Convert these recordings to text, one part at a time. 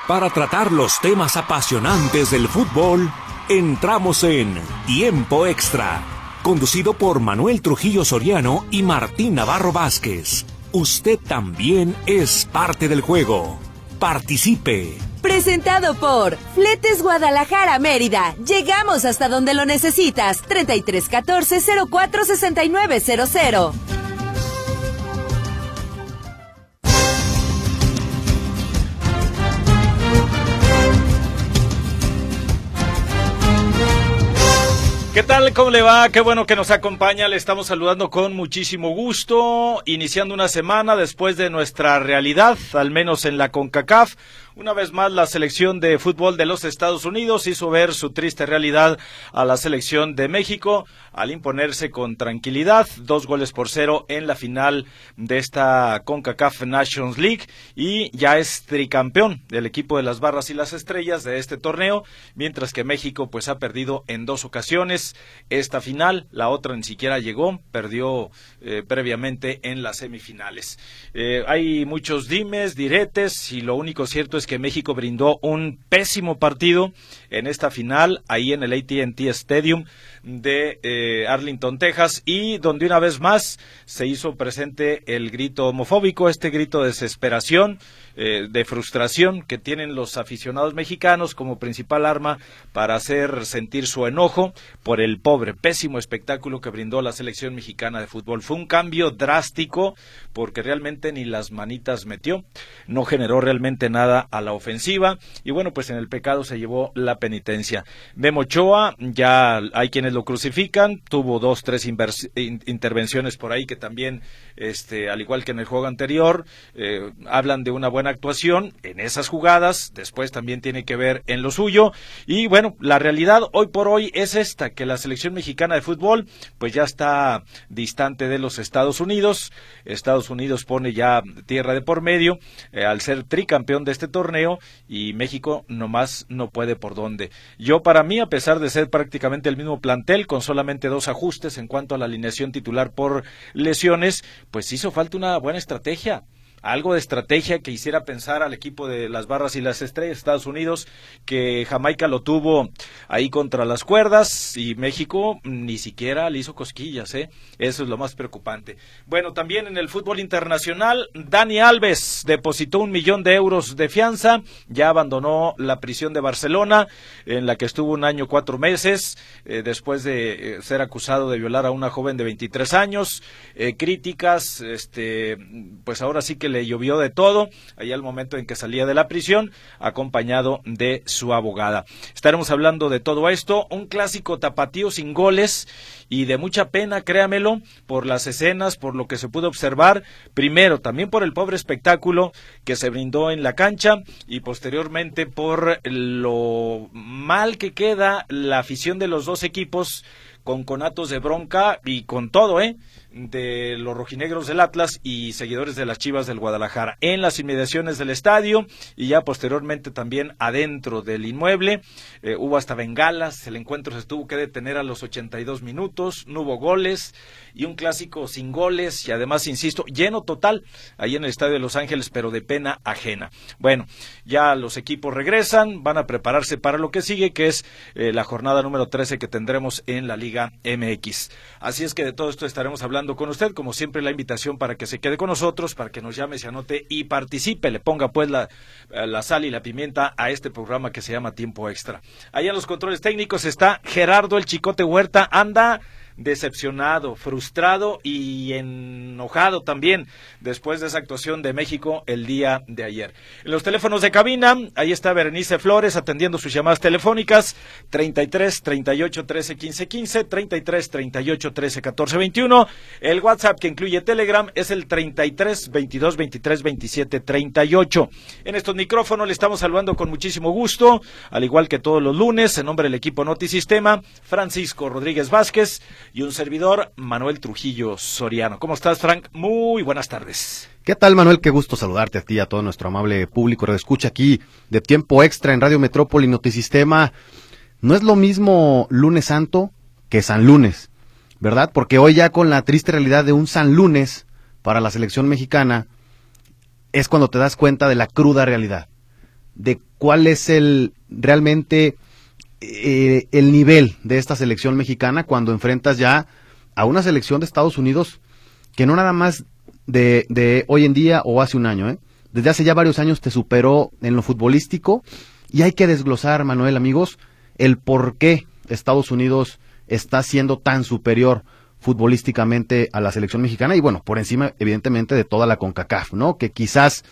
Para tratar los temas apasionantes del fútbol, entramos en Tiempo Extra, conducido por Manuel Trujillo Soriano y Martín Navarro Vázquez. Usted también es parte del juego. Participe. Presentado por Fletes Guadalajara Mérida. Llegamos hasta donde lo necesitas. 3314-046900. ¿Qué tal? ¿Cómo le va? Qué bueno que nos acompaña. Le estamos saludando con muchísimo gusto, iniciando una semana después de nuestra realidad, al menos en la CONCACAF. Una vez más, la selección de fútbol de los Estados Unidos hizo ver su triste realidad a la selección de México al imponerse con tranquilidad 2-0 en la final de esta CONCACAF Nations League, y ya es tricampeón del equipo de las Barras y las Estrellas de este torneo, mientras que México pues ha perdido en 2 ocasiones esta final, la otra ni siquiera llegó, perdió previamente en las semifinales. Hay muchos dimes, diretes, y lo único cierto es que México brindó un pésimo partido en esta final, ahí en el AT&T Stadium de Arlington, Texas, y donde una vez más se hizo presente el grito homofóbico, este grito de desesperación, de frustración que tienen los aficionados mexicanos como principal arma para hacer sentir su enojo por el pobre, pésimo espectáculo que brindó la selección mexicana de fútbol. Fue un cambio drástico porque realmente ni las manitas metió, no generó realmente nada a la ofensiva, y bueno, pues en el pecado se llevó la penitencia. Memo Ochoa, ya hay quienes lo crucifican, tuvo 2-3 intervenciones por ahí que también, al igual que en el juego anterior, hablan de una buena actuación en esas jugadas, después también tiene que ver en lo suyo, y bueno, la realidad hoy por hoy es esta, que la selección mexicana de fútbol pues ya está distante de los Estados Unidos. Estados Unidos pone ya tierra de por medio al ser tricampeón de este torneo, y México nomás no puede por dónde. Yo, para mí, a pesar de ser prácticamente el mismo plantel, con solamente 2 ajustes en cuanto a la alineación titular por lesiones, pues hizo falta una buena estrategia. Algo de estrategia que hiciera pensar al equipo de las Barras y las Estrellas, Estados Unidos, que Jamaica lo tuvo ahí contra las cuerdas, y México ni siquiera le hizo cosquillas, Eso es lo más preocupante. Bueno, también en el fútbol internacional, Dani Alves depositó €1 millón de fianza, ya abandonó la prisión de Barcelona, en la que estuvo 1 año 4 meses, después de ser acusado de violar a una joven de 23 años, críticas, pues ahora sí que le llovió de todo, allá al momento en que salía de la prisión, acompañado de su abogada. Estaremos hablando de todo esto, un clásico tapatío sin goles, y de mucha pena, créamelo, por las escenas, por lo que se pudo observar, primero también por el pobre espectáculo que se brindó en la cancha, y posteriormente por lo mal que queda la afición de los dos equipos, con conatos de bronca y con todo, de los rojinegros del Atlas y seguidores de las Chivas del Guadalajara, en las inmediaciones del estadio, y ya posteriormente también adentro del inmueble. Hubo hasta bengalas, el encuentro se tuvo que detener a los 82 minutos, no hubo goles, y un clásico sin goles, y además, insisto, lleno total, ahí en el estadio de Los Ángeles, pero de pena ajena. Bueno, ya los equipos regresan, van a prepararse para lo que sigue, que es la jornada número 13 que tendremos en la Liga MX. Así es que de todo esto estaremos hablando con usted. Como siempre, la invitación para que se quede con nosotros, para que nos llame, se anote y participe, le ponga pues la sal y la pimienta a este programa que se llama Tiempo Extra. Allá en los controles técnicos está Gerardo el Chicote Huerta, anda decepcionado, frustrado y enojado también después de esa actuación de México el día de ayer. En los teléfonos de cabina, ahí está Berenice Flores atendiendo sus llamadas telefónicas, 33 38 13 15 15, 33 38 13 14 21. El WhatsApp, que incluye Telegram, es el 33 22 23 27 38. En estos micrófonos le estamos saludando con muchísimo gusto, al igual que todos los lunes, en nombre del equipo Notisistema, Francisco Rodríguez Vázquez y un servidor, Manuel Trujillo Soriano. ¿Cómo estás, Frank? Muy buenas tardes. ¿Qué tal, Manuel? Qué gusto saludarte a ti y a todo nuestro amable público que escucha aquí de Tiempo Extra en Radio Metrópoli Notisistema. No es lo mismo Lunes Santo que San Lunes, ¿verdad? Porque hoy, ya con la triste realidad de un San Lunes para la selección mexicana, es cuando te das cuenta de la cruda realidad. de cuál es realmente el nivel de esta selección mexicana cuando enfrentas ya a una selección de Estados Unidos que no nada más de hoy en día o hace un año, desde hace ya varios años te superó en lo futbolístico, y hay que desglosar, Manuel, amigos, el por qué Estados Unidos está siendo tan superior futbolísticamente a la selección mexicana, y bueno, por encima evidentemente de toda la CONCACAF, ¿no? Que quizás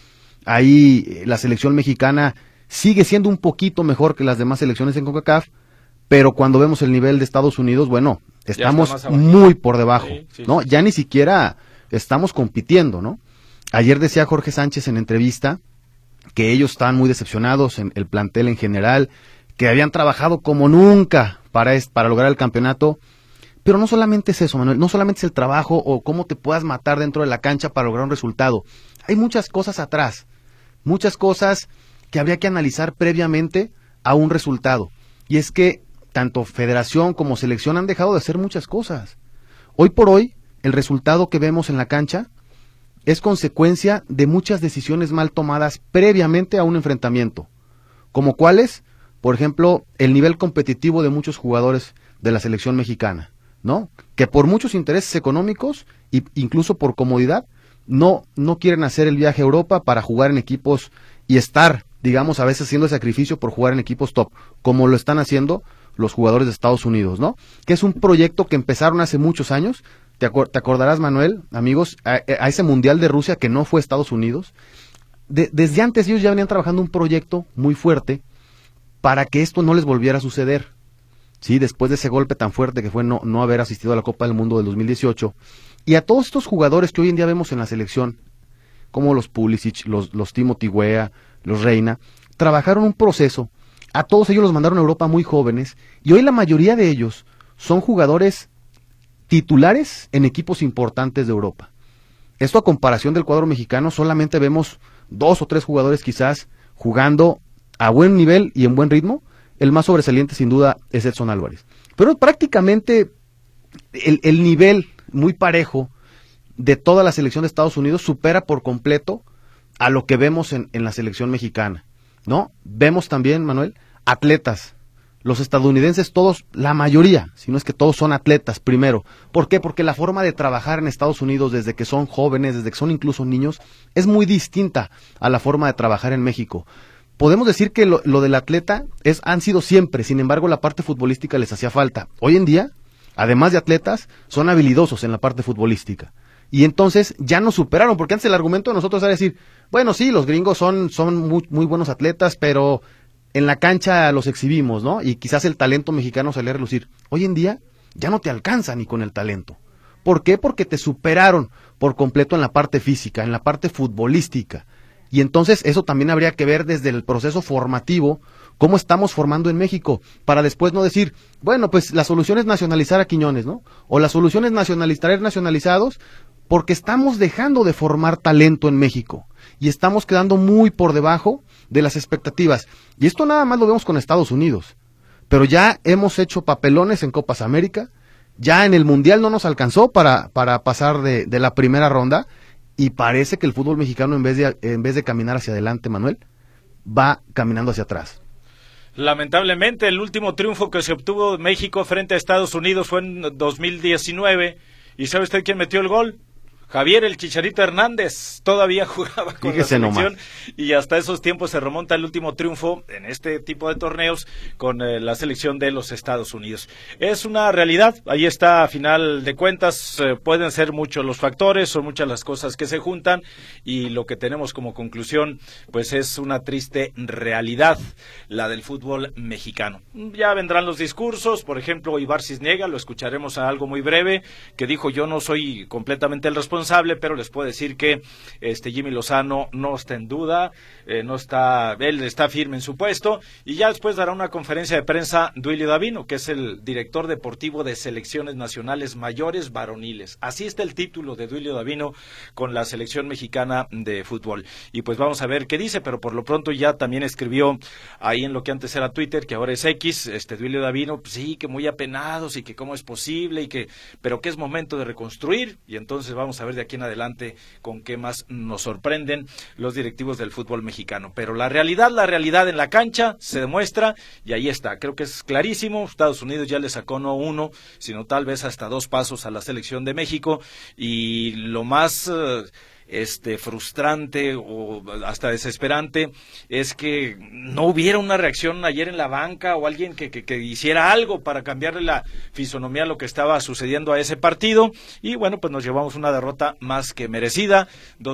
ahí la selección mexicana sigue siendo un poquito mejor que las demás selecciones en CONCACAF, pero cuando vemos el nivel de Estados Unidos, bueno, estamos muy por debajo, sí, ¿no? Ya ni siquiera estamos compitiendo, ¿no? Ayer decía Jorge Sánchez en entrevista que ellos estaban muy decepcionados en el plantel en general, que habían trabajado como nunca para lograr el campeonato, pero no solamente es eso, Manuel, no solamente es el trabajo o cómo te puedas matar dentro de la cancha para lograr un resultado. Hay muchas cosas atrás, muchas cosas que habría que analizar previamente a un resultado. Y es que tanto federación como selección han dejado de hacer muchas cosas. Hoy por hoy, el resultado que vemos en la cancha es consecuencia de muchas decisiones mal tomadas previamente a un enfrentamiento. ¿Como cuáles? Por ejemplo, el nivel competitivo de muchos jugadores de la selección mexicana, ¿no? Que por muchos intereses económicos e incluso por comodidad no quieren hacer el viaje a Europa para jugar en equipos y estar, digamos, a veces haciendo el sacrificio por jugar en equipos top, como lo están haciendo los jugadores de Estados Unidos, ¿no? Que es un proyecto que empezaron hace muchos años. Te acordarás, Manuel, amigos, a ese Mundial de Rusia que no fue Estados Unidos. Desde antes ellos ya venían trabajando un proyecto muy fuerte para que esto no les volviera a suceder. Sí, después de ese golpe tan fuerte que fue no haber asistido a la Copa del Mundo del 2018. Y a todos estos jugadores que hoy en día vemos en la selección, como los Pulisic, los Timothy Weah, los Reina, trabajaron un proceso. A todos ellos los mandaron a Europa muy jóvenes, y hoy la mayoría de ellos son jugadores titulares en equipos importantes de Europa. Esto a comparación del cuadro mexicano, solamente vemos 2 o 3 jugadores quizás jugando a buen nivel y en buen ritmo. El más sobresaliente sin duda es Edson Álvarez. Pero prácticamente el nivel muy parejo de toda la selección de Estados Unidos supera por completo a lo que vemos en la selección mexicana, ¿no? Vemos también, Manuel, atletas. Los estadounidenses todos, la mayoría, si no es que todos son atletas primero. ¿Por qué? Porque la forma de trabajar en Estados Unidos desde que son jóvenes, desde que son incluso niños, es muy distinta a la forma de trabajar en México. Podemos decir que lo del atleta han sido siempre, sin embargo la parte futbolística les hacía falta. Hoy en día, además de atletas, son habilidosos en la parte futbolística. Y entonces ya nos superaron, porque antes el argumento de nosotros era decir, bueno, sí, los gringos son muy buenos atletas, pero en la cancha los exhibimos, ¿no? Y quizás el talento mexicano salía a relucir. Hoy en día ya no te alcanza ni con el talento. ¿Por qué? Porque te superaron por completo en la parte física, en la parte futbolística. Y entonces eso también habría que ver desde el proceso formativo, cómo estamos formando en México, para después no decir, bueno, pues la solución es nacionalizar a Quiñones, ¿no? O la solución es traer nacionalizados, porque estamos dejando de formar talento en México y estamos quedando muy por debajo de las expectativas. Y esto nada más lo vemos con Estados Unidos, pero ya hemos hecho papelones en Copas América, ya en el Mundial no nos alcanzó para pasar de la primera ronda, y parece que el fútbol mexicano en vez de caminar hacia adelante, Manuel, va caminando hacia atrás. Lamentablemente, el último triunfo que se obtuvo México frente a Estados Unidos fue en 2019, ¿y sabe usted quién metió el gol? Javier el Chicharito Hernández todavía jugaba con la selección y hasta esos tiempos se remonta el último triunfo en este tipo de torneos con la selección de los Estados Unidos. Es una realidad, ahí está, a final de cuentas pueden ser muchos los factores, son muchas las cosas que se juntan y lo que tenemos como conclusión pues es una triste realidad, la del fútbol mexicano. Ya vendrán los discursos, por ejemplo Ibar Cisniega, lo escucharemos a algo muy breve, que dijo yo no soy completamente el responsable, pero les puedo decir que Jimmy Lozano no está en duda, él está firme en su puesto, y ya después dará una conferencia de prensa Duilio Davino, que es el director deportivo de selecciones nacionales mayores varoniles. Así está el título de Duilio Davino con la selección mexicana de fútbol. Y pues vamos a ver qué dice, pero por lo pronto ya también escribió ahí en lo que antes era Twitter, que ahora es X, Duilio Davino, pues sí, que muy apenados y que cómo es posible, pero que es momento de reconstruir, y entonces vamos a ver ver de aquí en adelante con qué más nos sorprenden los directivos del fútbol mexicano. Pero la realidad en la cancha se demuestra y ahí está. Creo que es clarísimo. Estados Unidos ya le sacó no uno, sino tal vez hasta 2 pasos a la selección de México, y lo más frustrante o hasta desesperante es que no hubiera una reacción ayer en la banca o alguien que hiciera algo para cambiarle la fisonomía a lo que estaba sucediendo a ese partido. Y bueno, pues nos llevamos una derrota más que merecida,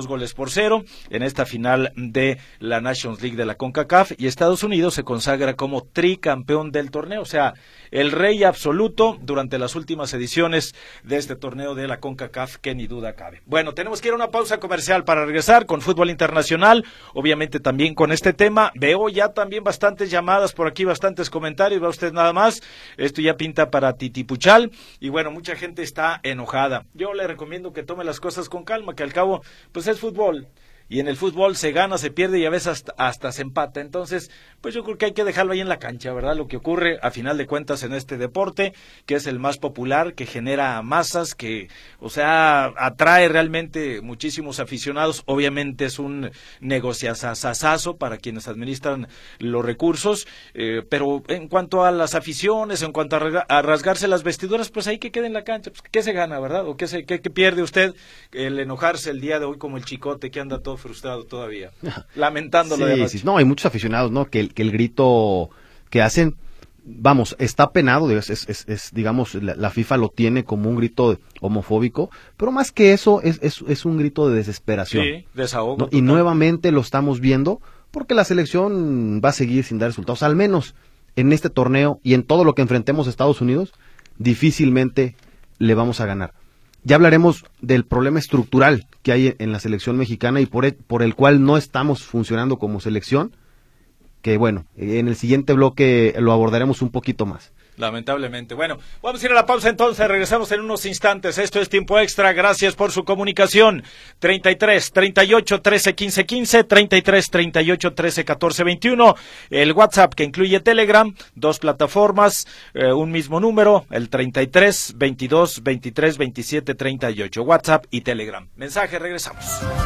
2-0 en esta final de la Nations League de la CONCACAF, y Estados Unidos se consagra como tricampeón del torneo, o sea, el rey absoluto durante las últimas ediciones de este torneo de la CONCACAF, que ni duda cabe. Bueno, tenemos que ir a una pausa comercial para regresar con fútbol internacional, obviamente también con este tema. Veo ya también bastantes llamadas por aquí, bastantes comentarios, va usted nada más, esto ya pinta para titipuchal, y bueno, mucha gente está enojada. Yo le recomiendo que tome las cosas con calma, que al cabo, pues es fútbol. Y en el fútbol se gana, se pierde y a veces hasta se empata. Entonces, pues yo creo que hay que dejarlo ahí en la cancha, ¿verdad? Lo que ocurre a final de cuentas en este deporte, que es el más popular, que genera masas, que, o sea, atrae realmente muchísimos aficionados. Obviamente es un negociazazazo para quienes administran los recursos, pero en cuanto a las aficiones, en cuanto a rasgarse las vestiduras, pues ahí que quede en la cancha. Pues, ¿qué se gana, verdad? ¿O qué pierde usted el enojarse el día de hoy como el Chicote que anda todo frustrado todavía, lamentándolo de noche? Sí, no, hay muchos aficionados, ¿no? Que el grito que hacen, vamos, está penado, digamos, la FIFA lo tiene como un grito homofóbico, pero más que eso, es un grito de desesperación. Sí, desahogo. ¿No? Y nuevamente lo estamos viendo, porque la selección va a seguir sin dar resultados, al menos en este torneo y en todo lo que enfrentemos a Estados Unidos, difícilmente le vamos a ganar. Ya hablaremos del problema estructural que hay en la selección mexicana y por el cual no estamos funcionando como selección, que bueno, en el siguiente bloque lo abordaremos un poquito más. Lamentablemente. Bueno, vamos a ir a la pausa entonces, regresamos en unos instantes. Esto es Tiempo Extra, gracias por su comunicación. 33 38 13 15 15, 33 38 13 14 21, el WhatsApp que incluye Telegram, 2 plataformas, un mismo número, el 33 22 23 27 38, WhatsApp y Telegram. Mensaje, regresamos.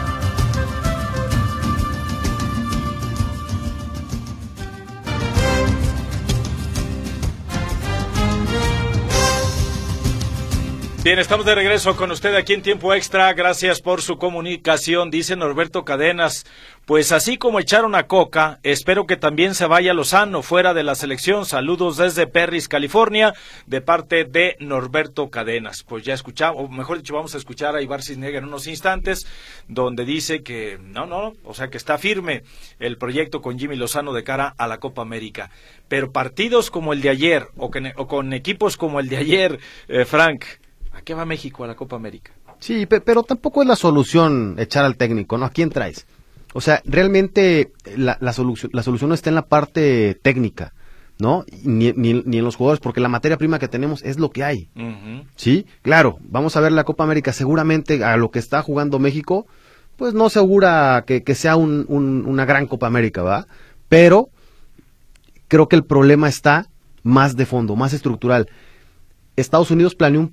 Bien, estamos de regreso con usted aquí en Tiempo Extra. Gracias por su comunicación. Dice Norberto Cadenas, pues así como echaron a Coca, espero que también se vaya Lozano fuera de la selección. Saludos desde Perris, California, de parte de Norberto Cadenas. Pues ya escuchamos, o mejor dicho, vamos a escuchar a Ibar Cisniega en unos instantes, donde dice que no, o sea que está firme el proyecto con Jimmy Lozano de cara a la Copa América. Pero partidos como el de ayer, o con equipos como el de ayer, Frank, ¿a qué va México a la Copa América? Sí, pero tampoco es la solución echar al técnico, ¿no? ¿A quién traes? O sea, realmente la solución no está en la parte técnica, ¿no? Ni en los jugadores, porque la materia prima que tenemos es lo que hay. Uh-huh. Sí, claro, vamos a ver la Copa América, seguramente a lo que está jugando México, pues no se augura que sea una gran Copa América, ¿va? Pero creo que el problema está más de fondo, más estructural. Estados Unidos planeó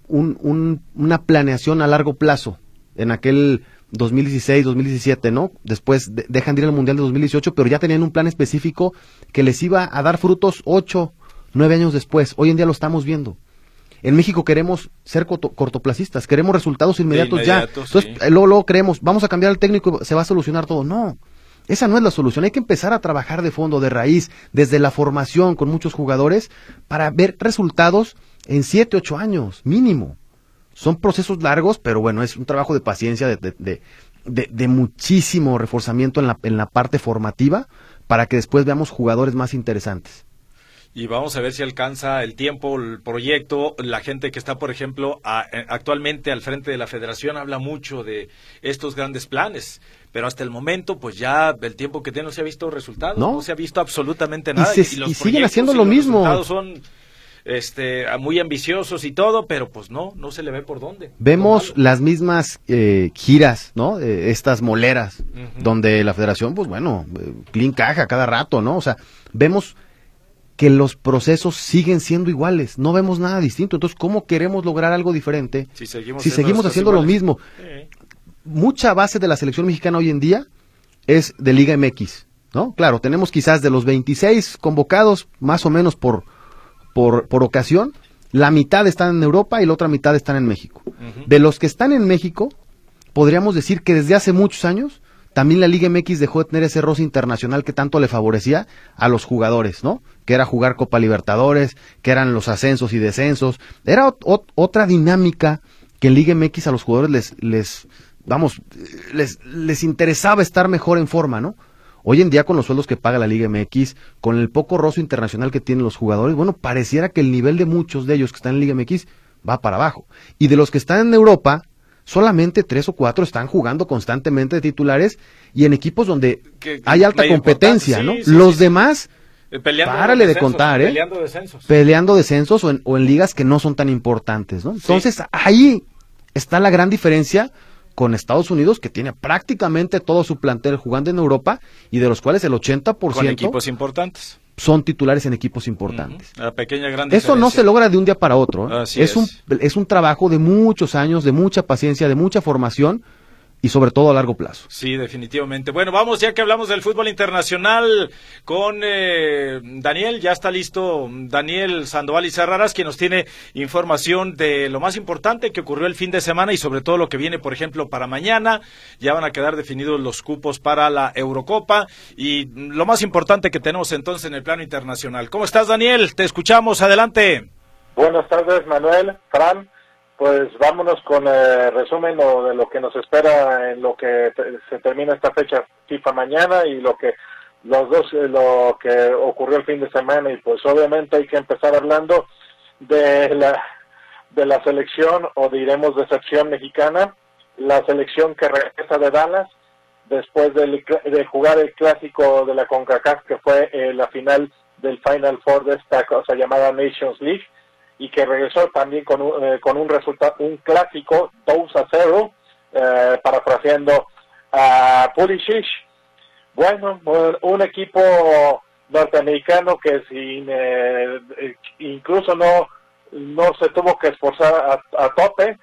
una planeación a largo plazo en aquel 2016, 2017, ¿no? Después dejan de ir al Mundial de 2018, pero ya tenían un plan específico que les iba a dar frutos 8, 9 años después. Hoy en día lo estamos viendo. En México queremos ser cortoplacistas, queremos resultados inmediatos ya. Entonces, sí. Luego creemos, vamos a cambiar al técnico y se va a solucionar todo. No, esa no es la solución. Hay que empezar a trabajar de fondo, de raíz, desde la formación con muchos jugadores para ver resultados en 7, 8 años, mínimo. Son procesos largos, pero bueno, es un trabajo de paciencia, de muchísimo reforzamiento en la parte formativa, para que después veamos jugadores más interesantes. Y vamos a ver si alcanza el tiempo, el proyecto. La gente que está, por ejemplo, actualmente al frente de la federación habla mucho de estos grandes planes, pero hasta el momento, pues ya el tiempo que tiene no se ha visto resultados, no se ha visto absolutamente nada. Y los siguen haciendo lo mismo. Los resultados son muy ambiciosos y todo, pero pues no se le ve por dónde. Vemos las mismas giras, ¿no? Estas moleras, donde la federación, pues bueno, clean caja cada rato, ¿no? O sea, vemos que los procesos siguen siendo iguales, no vemos nada distinto. Entonces, ¿cómo queremos lograr algo diferente si seguimos haciendo lo mismo? Mucha base de la selección mexicana hoy en día es de Liga MX, ¿no? Claro, tenemos quizás de los 26 convocados, más o menos por ocasión, la mitad están en Europa y la otra mitad están en México. De los que están en México, podríamos decir que desde hace muchos años, también la Liga MX dejó de tener ese roce internacional que tanto le favorecía a los jugadores, ¿no? Que era jugar Copa Libertadores, que eran los ascensos y descensos. Era otra dinámica que en Liga MX a los jugadores les interesaba estar mejor en forma, ¿no? Hoy en día, con los sueldos que paga la Liga MX, con el poco roce internacional que tienen los jugadores, bueno, pareciera que el nivel de muchos de ellos que están en Liga MX va para abajo. Y de los que están en Europa, solamente 3 o 4 están jugando constantemente de titulares y en equipos donde hay alta competencia, ¿no? Los demás, párale de contar, peleando descensos o en ligas que no son tan importantes, ¿no? Entonces, ahí está la gran diferencia con Estados Unidos, que tiene prácticamente todo su plantel jugando en Europa y de los cuales el 80% con equipos importantes. Son titulares en equipos importantes. La pequeña gran diferencia. Eso no se logra de un día para otro. Es un trabajo de muchos años, de mucha paciencia, de mucha formación y sobre todo a largo plazo. Sí, definitivamente. Bueno, vamos, ya que hablamos del fútbol internacional, con Daniel. Ya está listo Daniel Sandoval y Serraras, quien nos tiene información de lo más importante que ocurrió el fin de semana y sobre todo lo que viene, por ejemplo, para mañana. Ya van a quedar definidos los cupos para la Eurocopa y lo más importante que tenemos entonces en el plano internacional. ¿Cómo estás, Daniel? Te escuchamos, adelante. Buenas tardes, Manuel, Fran. Pues vámonos con el resumen de lo que nos espera en lo que se termina esta fecha FIFA mañana y lo que ocurrió el fin de semana. Y pues obviamente hay que empezar hablando de la selección, o diremos decepción mexicana, la selección que regresa de Dallas después de jugar el clásico de la CONCACAF, que fue la final del Final Four de esta cosa llamada Nations League, y que regresó también con un resultado, un clásico 2-0, parafraseando a Pulisic. Bueno, un equipo norteamericano que incluso no se tuvo que esforzar a tope,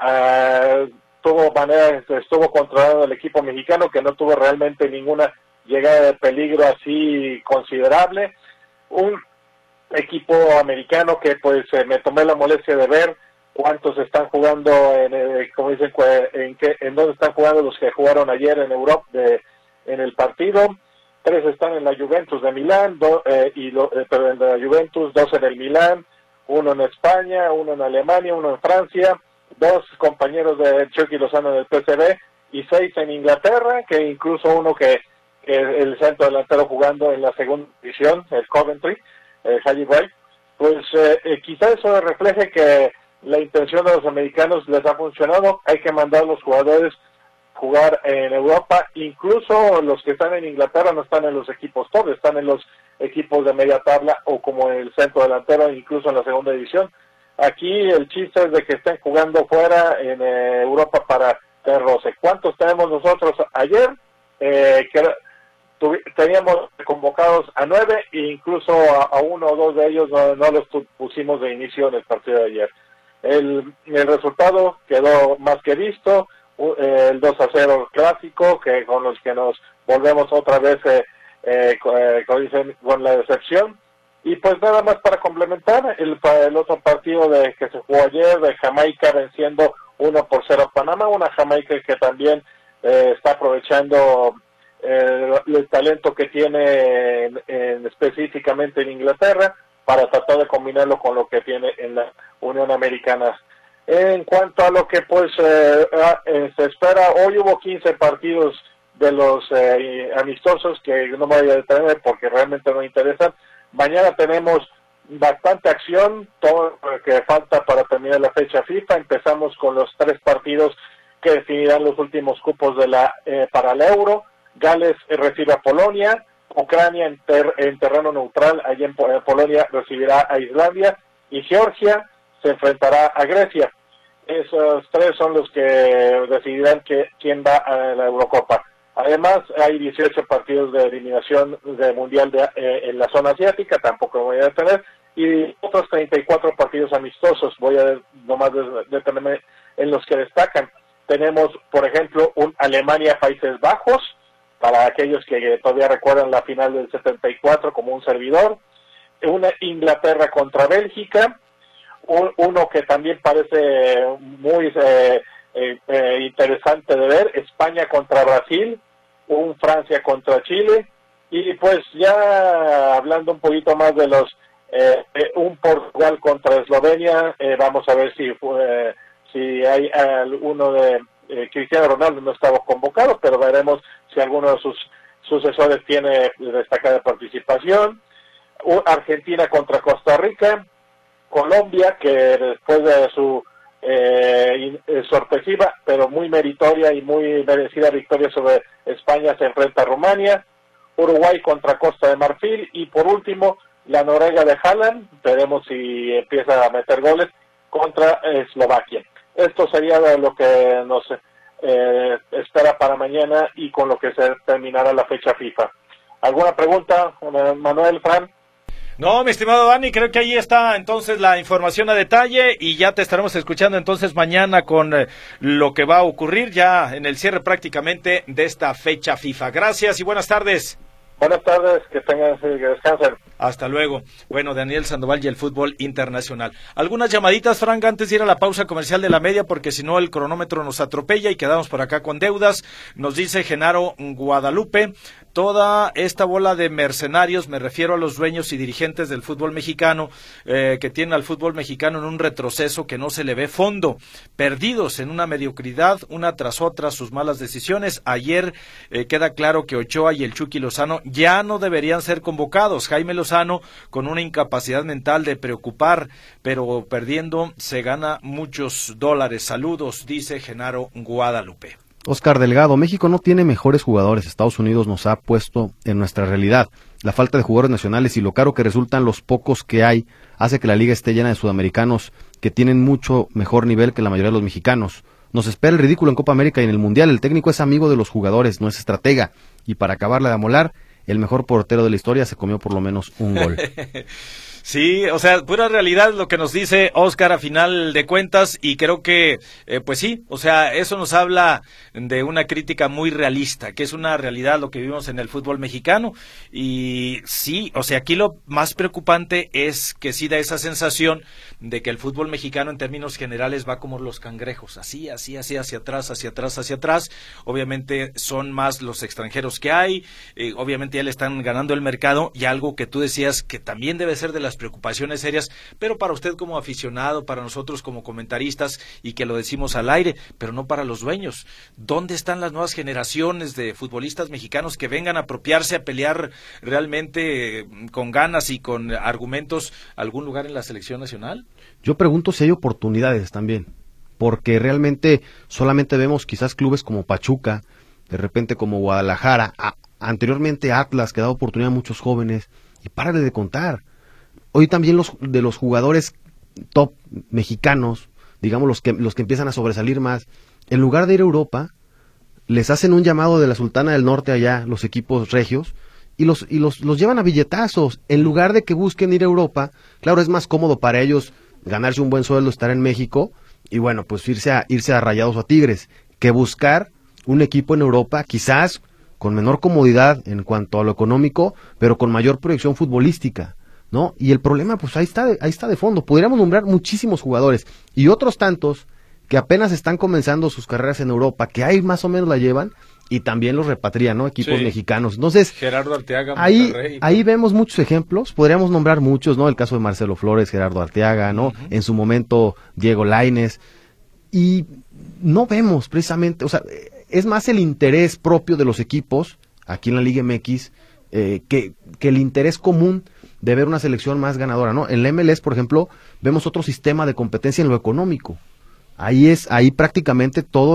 estuvo controlado el equipo mexicano, que no tuvo realmente ninguna llegada de peligro así considerable. Un equipo americano que pues me tomé la molestia de ver cuántos están jugando en dónde están jugando los que jugaron ayer en Europa en el partido. 3 están en la Juventus de Milán, pero en la Juventus, 2 en el Milán, 1 en España, 1 en Alemania, 1 en Francia, 2 compañeros de Chucky Lozano en el PSV y 6 en Inglaterra, que incluso uno que el centro delantero jugando en la segunda división, el Coventry, Haji Wright. Pues quizá eso refleje que la intención de los americanos les ha funcionado. Hay que mandar a los jugadores jugar en Europa. Incluso los que están en Inglaterra no están en los equipos top, están en los equipos de media tabla o como el centro delantero, incluso en la segunda división. Aquí el chiste es de que estén jugando fuera en Europa para tener roce. ¿Cuántos tenemos nosotros ayer? Teníamos convocados a 9 e incluso a 1 o 2 de ellos no los pusimos de inicio en el partido de ayer. El resultado quedó más que visto, el 2-0 clásico, que con los que nos volvemos otra vez con la decepción. Y pues nada más para complementar, el otro partido que se jugó ayer, de Jamaica venciendo 1-0 a Panamá, una Jamaica que también está aprovechando el talento que tiene específicamente en Inglaterra para tratar de combinarlo con lo que tiene en la Unión Americana. En cuanto a lo que pues se espera, hoy hubo 15 partidos de los amistosos que no me voy a detener porque realmente no me interesan. Mañana tenemos bastante acción, todo lo que falta para terminar la fecha FIFA. Empezamos con los 3 partidos que definirán los últimos cupos para el Euro. Gales recibe a Polonia, Ucrania en terreno neutral, allí en Polonia recibirá a Islandia, y Georgia se enfrentará a Grecia. Esos 3 son los que decidirán quién va a la Eurocopa. Además, hay 18 partidos de eliminación de mundial en la zona asiática, tampoco voy a detener, y otros 34 partidos amistosos, voy a nomás detenerme en los que destacan. Tenemos, por ejemplo, un Alemania-Países Bajos, para aquellos que todavía recuerdan la final del 74 como un servidor, una Inglaterra contra Bélgica, uno que también parece muy interesante de ver, España contra Brasil, un Francia contra Chile, y pues ya hablando un poquito más de los un Portugal contra Eslovenia, vamos a ver si hay alguno de Cristiano Ronaldo no estaba convocado, pero veremos si alguno de sus sucesores tiene destacada participación. Argentina contra Costa Rica, Colombia, que después de su sorpresiva pero muy meritoria y muy merecida victoria sobre España se enfrenta a Rumania, Uruguay contra Costa de Marfil, y por último la Noruega de Haaland, veremos si empieza a meter goles, contra Eslovaquia. Esto sería lo que nos espera para mañana y con lo que se terminará la fecha FIFA. ¿Alguna pregunta, Manuel, Fran? No, mi estimado Dani, creo que ahí está entonces la información a detalle y ya te estaremos escuchando entonces mañana con lo que va a ocurrir ya en el cierre prácticamente de esta fecha FIFA. Gracias y buenas tardes. Buenas tardes, que descansen. Hasta luego. Bueno, Daniel Sandoval y el fútbol internacional. Algunas llamaditas, Frank, antes de ir a la pausa comercial de la media, porque si no el cronómetro nos atropella y quedamos por acá con deudas. Nos dice Genaro Guadalupe, toda esta bola de mercenarios, me refiero a los dueños y dirigentes del fútbol mexicano, que tienen al fútbol mexicano en un retroceso que no se le ve fondo, perdidos en una mediocridad, una tras otra sus malas decisiones. Ayer queda claro que Ochoa y el Chucky Lozano ya no deberían ser convocados. Jaime Lozano con una incapacidad mental de preocupar, pero perdiendo se gana muchos dólares. Saludos, dice Genaro Guadalupe. Oscar Delgado, México no tiene mejores jugadores. Estados Unidos nos ha puesto en nuestra realidad. La falta de jugadores nacionales y lo caro que resultan los pocos que hay hace que la liga esté llena de sudamericanos que tienen mucho mejor nivel que la mayoría de los mexicanos. Nos espera el ridículo en Copa América y en el Mundial. El técnico es amigo de los jugadores, no es estratega. Y para acabarla de amolar, el mejor portero de la historia se comió por lo menos un gol. Sí, o sea, pura realidad lo que nos dice Oscar a final de cuentas, y creo que, pues sí, o sea, eso nos habla de una crítica muy realista, que es una realidad lo que vivimos en el fútbol mexicano, y sí, o sea, aquí lo más preocupante es que sí da esa sensación de que el fútbol mexicano en términos generales va como los cangrejos, así, hacia atrás, obviamente son más los extranjeros que hay, obviamente ya le están ganando el mercado, y algo que tú decías que también debe ser de las preocupaciones serias, pero para usted como aficionado, para nosotros como comentaristas, y que lo decimos al aire, pero no para los dueños. ¿Dónde están las nuevas generaciones de futbolistas mexicanos que vengan a apropiarse, a pelear realmente con ganas y con argumentos algún lugar en la selección nacional? Yo pregunto si hay oportunidades también, porque realmente solamente vemos quizás clubes como Pachuca, de repente como Guadalajara, anteriormente Atlas, que da oportunidad a muchos jóvenes, y párale de contar. Hoy también los jugadores top mexicanos, digamos los que empiezan a sobresalir más, en lugar de ir a Europa, les hacen un llamado de la Sultana del Norte allá, los equipos regios, y los llevan a billetazos, en lugar de que busquen ir a Europa. Claro, es más cómodo para ellos ganarse un buen sueldo, estar en México, y bueno, pues irse a Rayados o a Tigres, que buscar un equipo en Europa, quizás con menor comodidad en cuanto a lo económico, pero con mayor proyección futbolística, ¿no? Y el problema, pues ahí está de fondo. Podríamos nombrar muchísimos jugadores y otros tantos que apenas están comenzando sus carreras en Europa, que ahí más o menos la llevan y también los repatrian, ¿no? Equipos mexicanos. Entonces, Gerardo Arteaga, ahí vemos muchos ejemplos, podríamos nombrar muchos, ¿no? El caso de Marcelo Flores, Gerardo Arteaga, ¿no? En su momento Diego Lainez, y no vemos precisamente, o sea, es más el interés propio de los equipos aquí en la Liga MX que el interés común de ver una selección más ganadora, ¿no? En la MLS, por ejemplo, vemos otro sistema de competencia en lo económico. Ahí prácticamente todo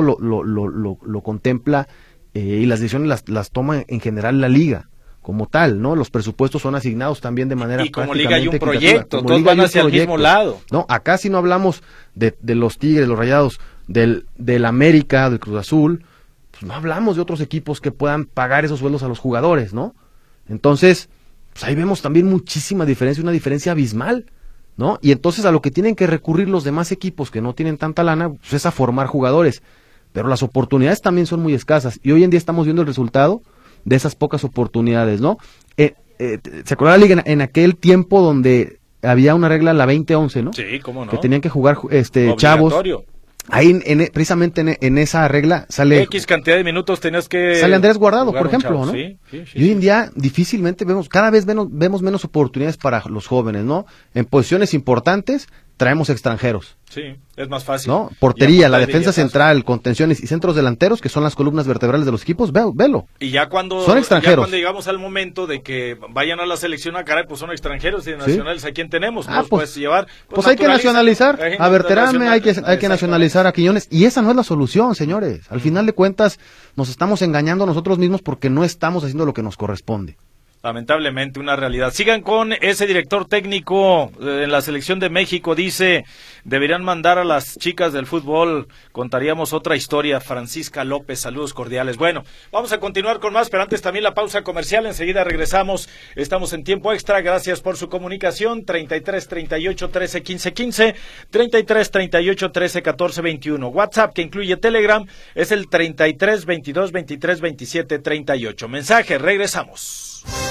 lo contempla y las decisiones las toma en general la liga como tal, ¿no? Los presupuestos son asignados también de manera y como prácticamente liga hay un proyecto, todos van hacia el mismo lado. No, acá sí no hablamos de los Tigres, los Rayados, del América, del Cruz Azul, pues no hablamos de otros equipos que puedan pagar esos sueldos a los jugadores, ¿no? Entonces, pues ahí vemos también muchísima diferencia, una diferencia abismal, ¿no? Y entonces a lo que tienen que recurrir los demás equipos que no tienen tanta lana, pues es a formar jugadores. Pero las oportunidades también son muy escasas. Y hoy en día estamos viendo el resultado de esas pocas oportunidades, ¿no? ¿Se acuerda la liga en aquel tiempo donde había una regla, la 20-11, ¿no? Sí, cómo no. Que tenían que jugar chavos. Ahí, precisamente en esa regla sale... X cantidad de minutos tenías que... Sale Andrés Guardado, por ejemplo, chavo, ¿no? Sí, y hoy en día difícilmente cada vez vemos menos oportunidades para los jóvenes, ¿no? En posiciones importantes traemos extranjeros. Sí, es más fácil. ¿No? Portería, la defensa central, contenciones y centros delanteros, que son las columnas vertebrales de los equipos, velo. Y ya cuando... Son extranjeros. Ya cuando llegamos al momento de que vayan a la selección, caray, pues son extranjeros y nacionales, ¿a quién tenemos? ¿No los puedes llevar? Pues hay que nacionalizar a Berterame, hay que nacionalizar a Quiñones, y esa no es la solución, señores. Al final de cuentas, nos estamos engañando a nosotros mismos porque no estamos haciendo lo que nos corresponde. Lamentablemente una realidad. Sigan con ese director técnico en la selección de México, dice, deberían mandar a las chicas del fútbol, contaríamos otra historia. Francisca López, saludos cordiales. Bueno, vamos a continuar con más, pero antes también la pausa comercial, enseguida regresamos, estamos en tiempo extra, gracias por su comunicación, 33 38 13 15 15, 33 38 13 14 21, WhatsApp que incluye Telegram es el 33 22 23 27 38, mensaje, regresamos.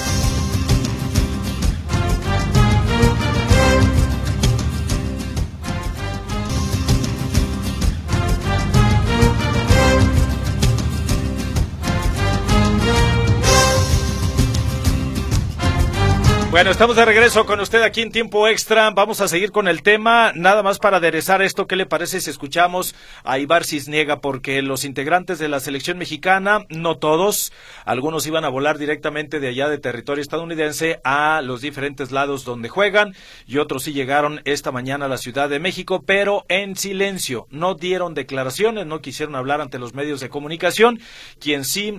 Bueno, estamos de regreso con usted aquí en Tiempo Extra. Vamos a seguir con el tema. Nada más para aderezar esto, ¿qué le parece si escuchamos a Ibar Cisniega? Porque los integrantes de la selección mexicana, no todos, algunos iban a volar directamente de allá de territorio estadounidense a los diferentes lados donde juegan, y otros sí llegaron esta mañana a la Ciudad de México, pero en silencio. No dieron declaraciones, no quisieron hablar ante los medios de comunicación. Quien sí,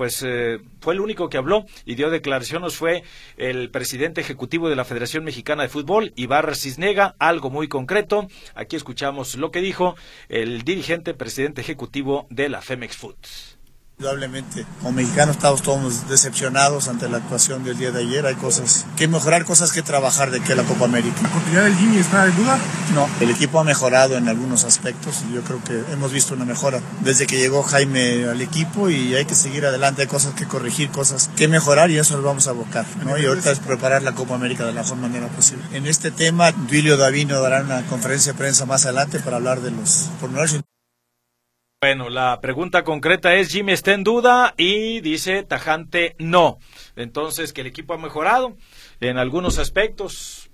fue el único que habló y dio declaraciones fue el presidente ejecutivo de la Federación Mexicana de Fútbol, Ibar Cisniega, algo muy concreto. Aquí escuchamos lo que dijo el dirigente, presidente ejecutivo de la Femex Food. Indudablemente, como mexicanos estamos todos decepcionados ante la actuación del día de ayer. Hay cosas que mejorar, cosas que trabajar de aquí a la Copa América. ¿La oportunidad del Jimmy está en duda? No, el equipo ha mejorado en algunos aspectos. Yo creo que hemos visto una mejora desde que llegó Jaime al equipo y hay que seguir adelante. Hay cosas que corregir, cosas que mejorar y eso nos vamos a abocar, ¿no? Y ahorita es preparar la Copa América de la mejor manera posible. En este tema, Duilio Davino dará una conferencia de prensa más adelante para hablar de los pormenores. Bueno, la pregunta concreta es, Jimmy está en duda y dice tajante no. Entonces, que el equipo ha mejorado en algunos aspectos,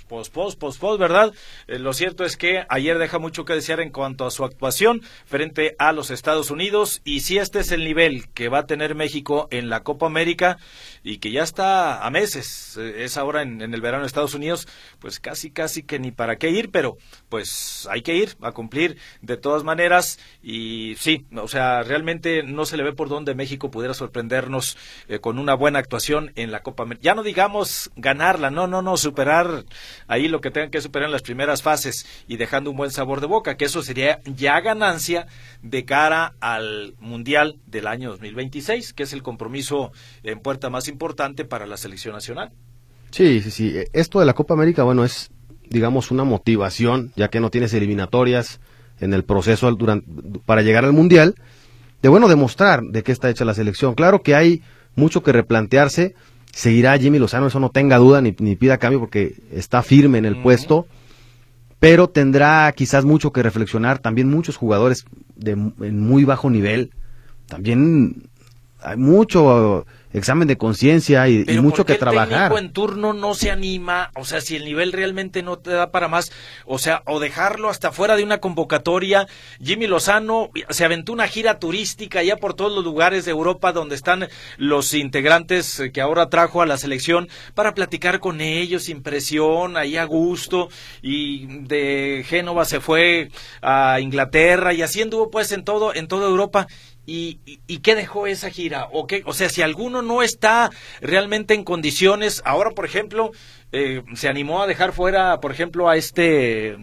¿verdad? Lo cierto es que ayer deja mucho que desear en cuanto a su actuación frente a los Estados Unidos, y si este es el nivel que va a tener México en la Copa América y que ya está a meses, es ahora en el verano de Estados Unidos, pues casi que ni para qué ir, pero pues hay que ir a cumplir de todas maneras. Y sí, o sea, realmente no se le ve por dónde México pudiera sorprendernos con una buena actuación en la Copa América. Ya no digamos ganarla, no, superar ahí lo que tengan que superar en las primeras fases y dejando un buen sabor de boca, que eso sería ya ganancia de cara al Mundial del año 2026, que es el compromiso en puerta más importante para la selección nacional. Sí. Esto de la Copa América, bueno, es, digamos, una motivación, ya que no tienes eliminatorias en el proceso para llegar al Mundial, de demostrar de qué está hecha la selección. Claro que hay mucho que replantearse. Seguirá Jimmy Lozano, eso no tenga duda, ni pida cambio porque está firme en el puesto, pero tendrá quizás mucho que reflexionar. También muchos jugadores en muy bajo nivel, también hay mucho examen de conciencia y mucho que trabajar. ¿Pero por qué el técnico en turno no se anima? O sea, si el nivel realmente no te da para más, o sea, o dejarlo hasta fuera de una convocatoria. Jimmy Lozano se aventó una gira turística ya por todos los lugares de Europa donde están los integrantes que ahora trajo a la selección para platicar con ellos sin presión, ahí a gusto, y de Génova se fue a Inglaterra y así anduvo pues en toda Europa. ¿Y qué dejó esa gira? ¿O qué? O sea, si alguno no está realmente en condiciones, ahora por ejemplo, se animó a dejar fuera, por ejemplo, a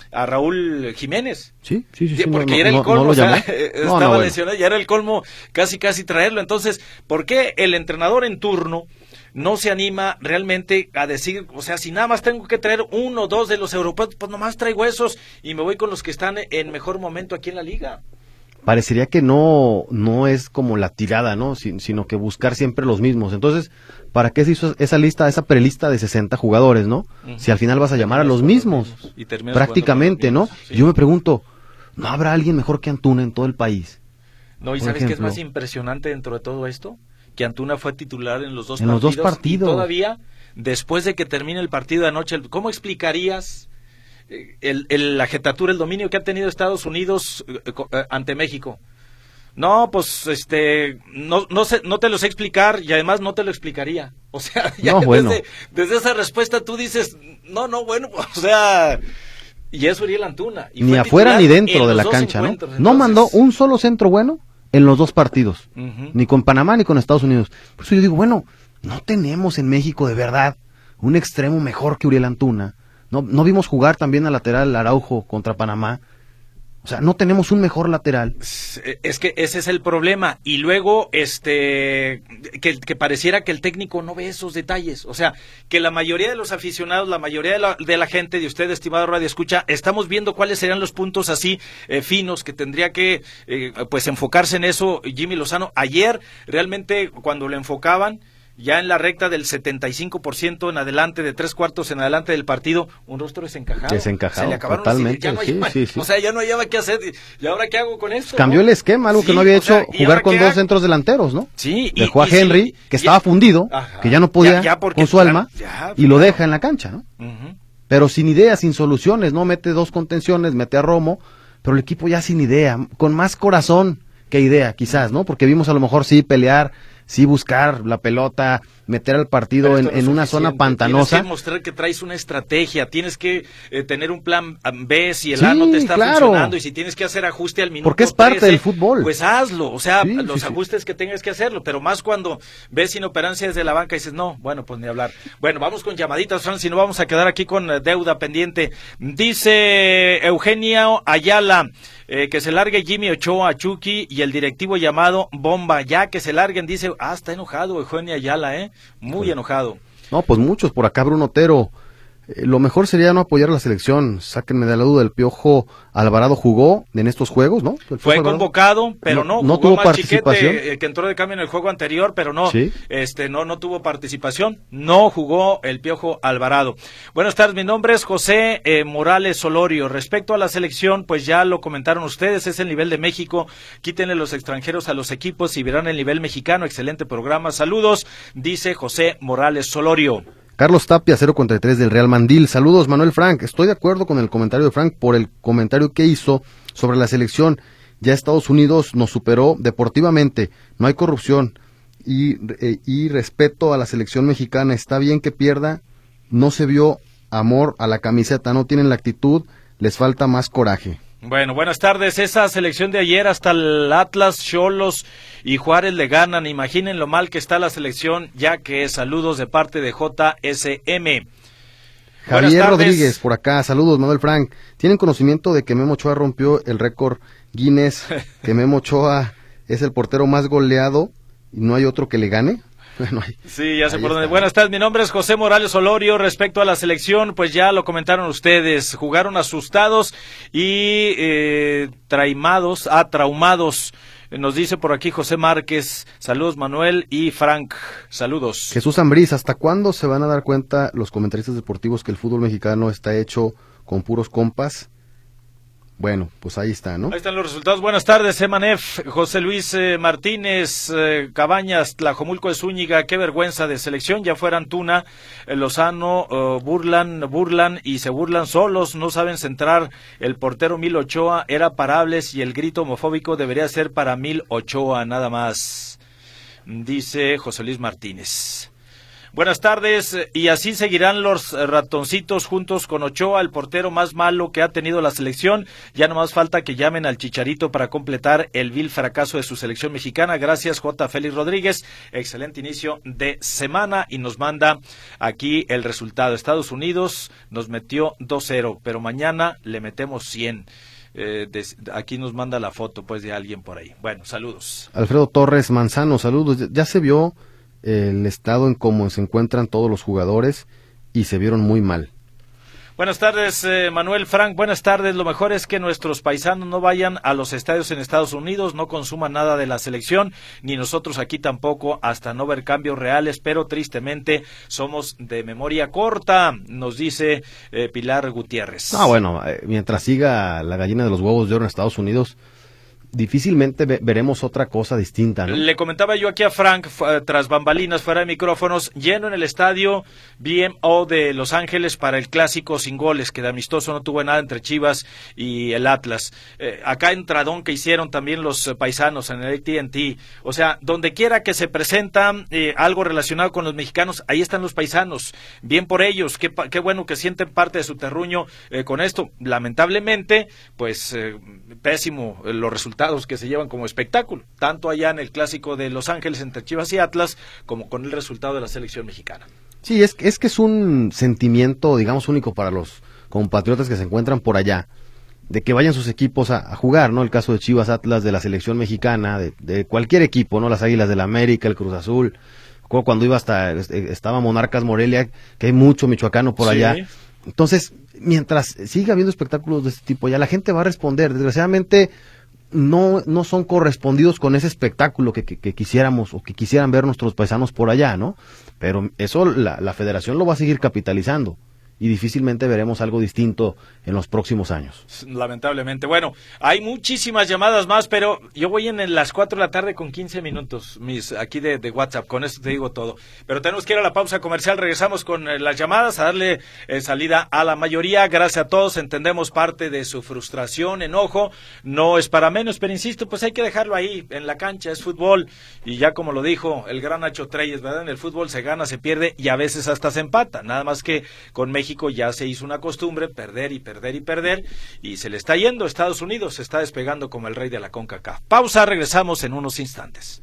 a Raúl Jiménez. Sí. Porque era el colmo, estaba lesionado, ya era el colmo casi traerlo. Entonces, ¿por qué el entrenador en turno no se anima realmente a decir, o sea, si nada más tengo que traer 1 o 2 de los europeos, pues nomás traigo esos y me voy con los que están en mejor momento aquí en la liga? Parecería que no es como la tirada, ¿no? Sino que buscar siempre los mismos. Entonces, ¿para qué se hizo esa prelista de 60 jugadores, no? Uh-huh. Si al final vas a llamar a los mismos, prácticamente, ¿no? Sí. Yo me pregunto, ¿no habrá alguien mejor que Antuna en todo el país? No, ¿y sabes qué es más impresionante dentro de todo esto? Que Antuna fue titular en los dos partidos. Y todavía, después de que termine el partido de anoche, ¿cómo explicarías la jetatura, el dominio que ha tenido Estados Unidos ante México? No, pues no te lo sé explicar y además no te lo explicaría. O sea, ya desde esa respuesta tú dices, bueno, o sea, y es Uriel Antuna. Y ni afuera ni dentro de la cancha, ¿no? Entonces, no mandó un solo centro bueno en los 2 partidos, ni con Panamá ni con Estados Unidos. Por eso yo digo, bueno, no tenemos en México de verdad un extremo mejor que Uriel Antuna. No vimos jugar también al lateral Araujo contra Panamá. O sea, no tenemos un mejor lateral. Es que ese es el problema. Y luego, que pareciera que el técnico no ve esos detalles. O sea, que la mayoría de los aficionados, la mayoría de la gente, de usted, estimado Radio Escucha, estamos viendo cuáles serían los puntos así finos que tendría que pues enfocarse en eso Jimmy Lozano. Ayer, realmente, cuando lo enfocaban, ya en la recta del 75% en adelante, de 3/4 en adelante del partido, un rostro desencajado. Se le acabaron totalmente. Sí. O sea, ya no hallaba qué hacer. ¿Y ahora qué hago con esto? Cambió el esquema, algo que no había hecho, jugar con 2 centros delanteros, ¿no? Sí. Dejó a Henry, que estaba fundido, que ya no podía con su alma, y lo deja en la cancha, ¿no? Uh-huh. Pero sin ideas, sin soluciones, ¿no? Mete 2 contenciones, mete a Romo, pero el equipo ya sin idea, con más corazón que idea, quizás, ¿no? Porque vimos a lo mejor sí pelear, sí buscar la pelota, meter al partido en una zona pantanosa. Tienes que mostrar que traes una estrategia, tienes que tener un plan B si el A no te está funcionando, y si tienes que hacer ajuste al minuto porque es parte 13, del fútbol. Pues hazlo, o sea, los ajustes que tengas que hacerlo, pero más cuando ves inoperancia desde la banca y dices, no, bueno, pues ni hablar. Bueno, vamos con llamaditas, Fran, si no vamos a quedar aquí con deuda pendiente. Dice Eugenia Ayala, que se largue Jimmy Ochoa, Chucky y el directivo llamado Bomba, ya que se larguen, dice, está enojado Eugenia Ayala, muy enojado. No, pues muchos, por acá Bruno Otero, lo mejor sería no apoyar a la selección, sáquenme de la duda, el Piojo Alvarado jugó en estos juegos, ¿no? Fue convocado, pero no tuvo participación. Chiquete, que entró de cambio en el juego anterior, pero no, ¿sí? No tuvo participación, no jugó el Piojo Alvarado. Buenas tardes, mi nombre es José Morales Solorio. Respecto a la selección, pues ya lo comentaron ustedes, es el nivel de México, quítenle los extranjeros a los equipos y verán el nivel mexicano. Excelente programa, saludos, dice José Morales Solorio. Carlos Tapia, 043 del Real Mandil. Saludos, Manuel Frank. Estoy de acuerdo con el comentario de Frank por el comentario que hizo sobre la selección. Ya Estados Unidos nos superó deportivamente. No hay corrupción y respeto a la selección mexicana. Está bien que pierda. No se vio amor a la camiseta. No tienen la actitud. Les falta más coraje. Bueno, buenas tardes. Esa selección de ayer, hasta el Atlas, Xolos y Juárez le ganan. Imaginen lo mal que está la selección, ya que saludos de parte de JSM. Javier Rodríguez, por acá. Saludos, Manuel Frank. ¿Tienen conocimiento de que Memo Ochoa rompió el récord Guinness? Que Memo Ochoa es el portero más goleado y no hay otro que le gane. Bueno, sí, ya sé por dónde. Buenas tardes, mi nombre es José Morales Solorio. Respecto a la selección, pues ya lo comentaron ustedes, jugaron asustados y traumados. Nos dice por aquí José Márquez. Saludos, Manuel y Frank. Saludos. Jesús Ambriz, ¿hasta cuándo se van a dar cuenta los comentaristas deportivos que el fútbol mexicano está hecho con puros compas? Bueno, pues ahí está, ¿no? Ahí están los resultados. Buenas tardes, Emanef, José Luis Martínez, Cabañas, Tlajomulco de Zúñiga. Qué vergüenza de selección. Ya fuera Antuna, Lozano, burlan y se burlan solos. No saben centrar. El portero Mil Ochoa era parables y el grito homofóbico debería ser para Mil Ochoa, nada más. Dice José Luis Martínez. Buenas tardes, y así seguirán los ratoncitos juntos con Ochoa, el portero más malo que ha tenido la selección. Ya no más falta que llamen al Chicharito para completar el vil fracaso de su selección mexicana. Gracias, J. Félix Rodríguez. Excelente inicio de semana y nos manda aquí el resultado. Estados Unidos nos metió 2-0, pero mañana le metemos 100. Aquí nos manda la foto pues de alguien por ahí. Bueno, saludos. Alfredo Torres Manzano, saludos. Ya se vio el estado en cómo se encuentran todos los jugadores y se vieron muy mal. Buenas tardes, Manuel Frank. Buenas tardes. Lo mejor es que nuestros paisanos no vayan a los estadios en Estados Unidos, no consuman nada de la selección, ni nosotros aquí tampoco, hasta no ver cambios reales, pero tristemente somos de memoria corta, nos dice Pilar Gutiérrez. Bueno, mientras siga la gallina de los huevos de oro en Estados Unidos, difícilmente veremos otra cosa distinta, ¿no? Le comentaba yo aquí a Frank, tras bambalinas, fuera de micrófonos, lleno en el estadio BMO de Los Ángeles para el clásico sin goles, que de amistoso no tuvo nada entre Chivas y el Atlas. Acá entradón que hicieron también los paisanos en el AT&T. O sea, donde quiera que se presentan algo relacionado con los mexicanos, ahí están los paisanos. Bien por ellos, qué bueno que sienten parte de su terruño con esto. Lamentablemente, pues pésimo los resultados que se llevan como espectáculo, tanto allá en el clásico de Los Ángeles entre Chivas y Atlas, como con el resultado de la selección mexicana. Sí, es que es un sentimiento, digamos, único para los compatriotas que se encuentran por allá, de que vayan sus equipos a jugar, ¿no? El caso de Chivas, Atlas, de la selección mexicana, de cualquier equipo, ¿no? Las Águilas del la América, el Cruz Azul, cuando iba estaba Monarcas Morelia, que hay mucho michoacano por allá. Entonces, mientras siga habiendo espectáculos de este tipo, ya la gente va a responder. Desgraciadamente, no son correspondidos con ese espectáculo que quisiéramos o que quisieran ver nuestros paisanos por allá, ¿no? Pero eso la federación lo va a seguir capitalizando y difícilmente veremos algo distinto en los próximos años. Lamentablemente. Bueno, hay muchísimas llamadas más, pero yo voy en las 4 de la tarde con 15 minutos aquí de WhatsApp, con esto te digo todo. Pero tenemos que ir a la pausa comercial, regresamos con las llamadas, a darle salida a la mayoría. Gracias a todos, entendemos parte de su frustración, enojo, no es para menos, pero insisto, pues hay que dejarlo ahí, en la cancha, es fútbol, y ya como lo dijo el gran Nacho Treyes, ¿verdad? En el fútbol se gana, se pierde, y a veces hasta se empata, nada más que con México ya se hizo una costumbre, perder y perder y perder, y se le está yendo. Estados Unidos se está despegando como el rey de la CONCACAF. Pausa, regresamos en unos instantes.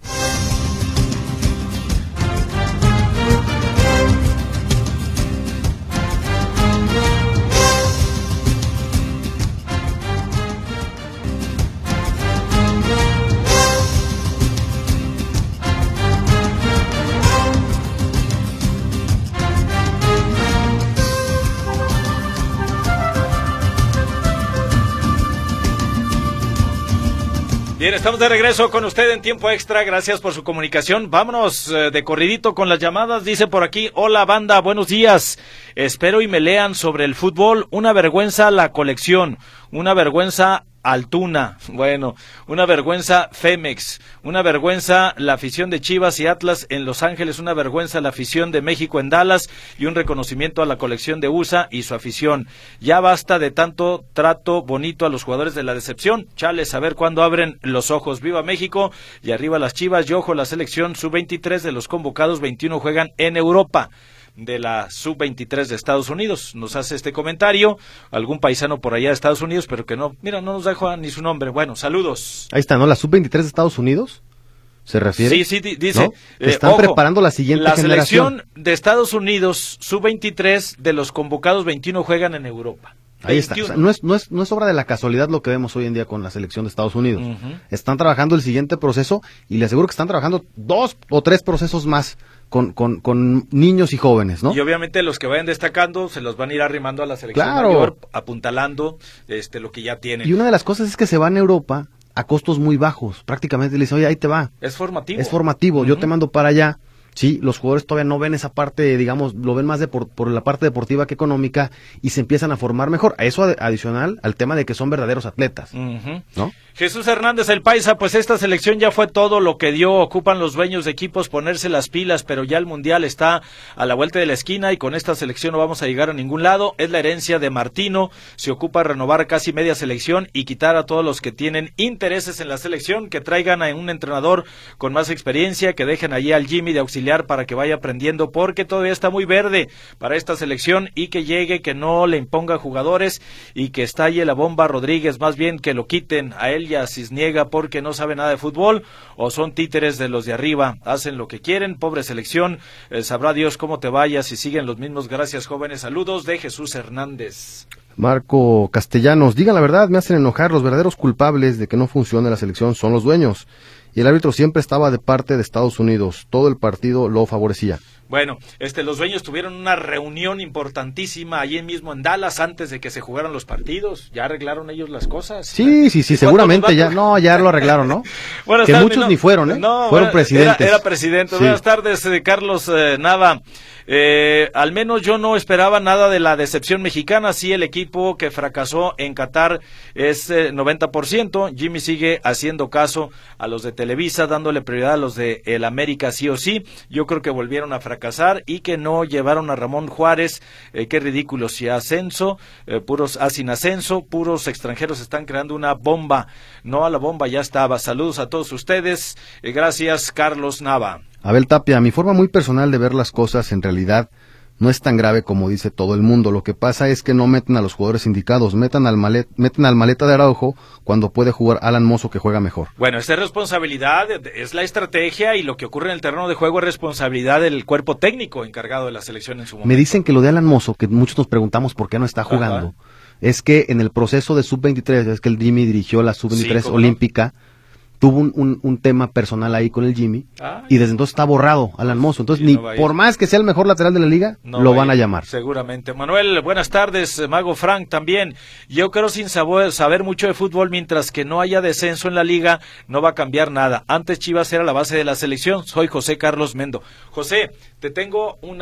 Bien, estamos de regreso con usted en tiempo extra, gracias por su comunicación. Vámonos de corridito con las llamadas. Dice por aquí: hola banda, buenos días, espero y me lean sobre el fútbol. Una vergüenza la colección, una vergüenza Altuna, bueno, una vergüenza Femex, una vergüenza la afición de Chivas y Atlas en Los Ángeles, una vergüenza la afición de México en Dallas, y un reconocimiento a la colección de USA y su afición. Ya basta de tanto trato bonito a los jugadores de la decepción. Chales, a ver cuándo abren los ojos. Viva México y arriba las Chivas. Y ojo, la selección sub-23 de los convocados, 21 juegan en Europa. De la sub-23 de Estados Unidos, nos hace este comentario algún paisano por allá de Estados Unidos, pero que no nos deja ni su nombre. Bueno, saludos. Ahí está, ¿no? La sub-23 de Estados Unidos, ¿se refiere? Sí, dice. ¿No? Están preparando la siguiente generación. La selección de Estados Unidos, sub-23 de los convocados, 21 juegan en Europa. Ahí está. O sea, no es obra de la casualidad lo que vemos hoy en día con la selección de Estados Unidos. Están trabajando el siguiente proceso y le aseguro que están trabajando 2 o 3 procesos más con niños y jóvenes, ¿no? Y obviamente los que vayan destacando se los van a ir arrimando a la selección mayor, apuntalando lo que ya tienen. Y una de las cosas es que se van a Europa a costos muy bajos. Prácticamente le dicen, oye, ahí te va. Es formativo. Es formativo, yo te mando para allá. Sí, los jugadores todavía no ven esa parte, digamos, lo ven más por la parte deportiva que económica y se empiezan a formar mejor. A eso adicional al tema de que son verdaderos atletas, ¿no? Jesús Hernández, el Paisa, pues esta selección ya fue todo lo que dio. Ocupan los dueños de equipos ponerse las pilas, pero ya el Mundial está a la vuelta de la esquina y con esta selección no vamos a llegar a ningún lado. Es la herencia de Martino, se ocupa renovar casi media selección y quitar a todos los que tienen intereses en la selección, que traigan a un entrenador con más experiencia, que dejen allí al Jimmy de auxiliar auxiliar para que vaya aprendiendo, porque todavía está muy verde para esta selección, y que llegue, que no le imponga jugadores y que estalle la bomba Rodríguez, más bien que lo quiten a él y a Cisniega porque no sabe nada de fútbol o son títeres de los de arriba, hacen lo que quieren, pobre selección, sabrá Dios cómo te vayas si siguen los mismos. Gracias, jóvenes. Saludos de Jesús Hernández. Marco Castellanos, digan la verdad, me hacen enojar, los verdaderos culpables de que no funcione la selección son los dueños, y el árbitro siempre estaba de parte de Estados Unidos, todo el partido lo favorecía. Bueno, los dueños tuvieron una reunión importantísima allí mismo en Dallas antes de que se jugaran los partidos. ¿Ya arreglaron ellos las cosas? Sí, seguramente ya lo arreglaron, ¿no? Buenas que tardes, muchos ni fueron, ¿eh? No, fueron presidentes. Era presidente. Sí. Buenas tardes, Carlos Nava. Al menos yo no esperaba nada de la decepción mexicana. Sí, el equipo que fracasó en Qatar es 90%. Jimmy sigue haciendo caso a los de Televisa, dándole prioridad a los de el América sí o sí. Yo creo que volvieron a fracasar y que no llevaron a Ramón Juárez. Qué ridículo, si ascenso, sin ascenso, puros extranjeros están creando una bomba. No a la bomba, ya estaba. Saludos a todos ustedes. Gracias, Carlos Nava. Abel Tapia, mi forma muy personal de ver las cosas en realidad no es tan grave como dice todo el mundo. Lo que pasa es que no meten a los jugadores indicados, meten al maleta de Araujo cuando puede jugar Alan Mozo, que juega mejor. Bueno, esta es responsabilidad, es la estrategia, y lo que ocurre en el terreno de juego es responsabilidad del cuerpo técnico encargado de la selección en su momento. Me dicen que lo de Alan Mozo, que muchos nos preguntamos por qué no está jugando, es que en el proceso de Sub-23, es que el Jimmy dirigió la Sub-23 olímpica, tuvo un tema personal ahí con el Jimmy, y desde entonces está borrado Alan Mozo. Entonces, por más que sea el mejor lateral de la liga, lo van a llamar. Seguramente. Manuel, buenas tardes. Mago Frank también. Yo creo, sin saber mucho de fútbol, mientras que no haya descenso en la liga, no va a cambiar nada. Antes Chivas era la base de la selección. Soy José Carlos Mendo. José, te tengo un